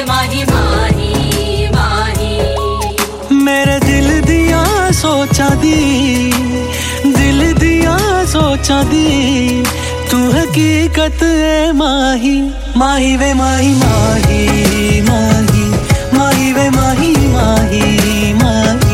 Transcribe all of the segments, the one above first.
माही माही माही। मेरे दिल दिया सोचा दी, दिल दिया सोचा दी, तू हकीकत है माही। माही वे माही माही माही, माही वे माही माही माही।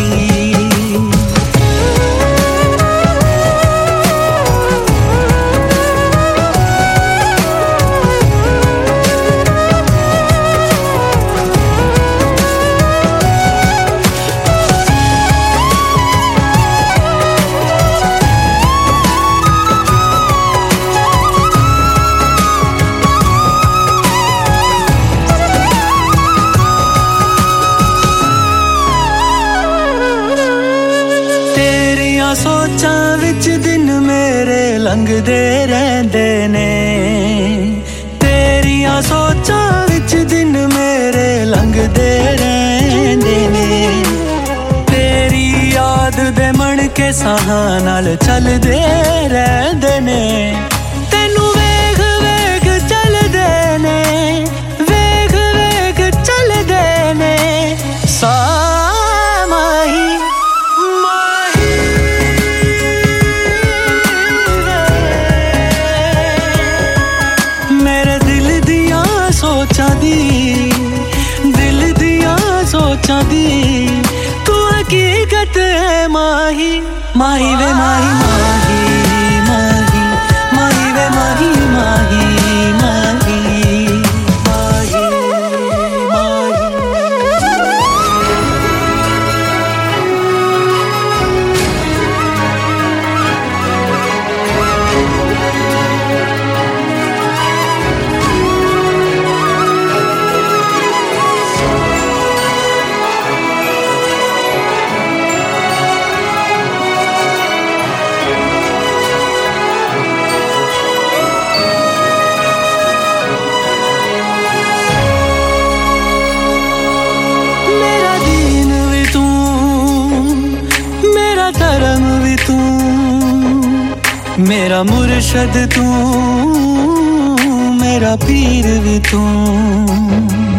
सोचां विच दिन मेरे लंघदे रहंदे ने, तेरियां सोचां विच दिन मेरे लंघदे रहंदे ने। तेरी याद दे मन के साहां नाल चलदे रहंदे ने। तैनू वेख वेख चलदे ने, वेख वेख चलदे ने। दिल दिया सोचा दी, तू हकीकत है माही। माही वे माही माही माही, माही वे माही माही माही माही माही। धर्म भी तू, मेरा मुर्शद तू, मेरा पीर भी तू।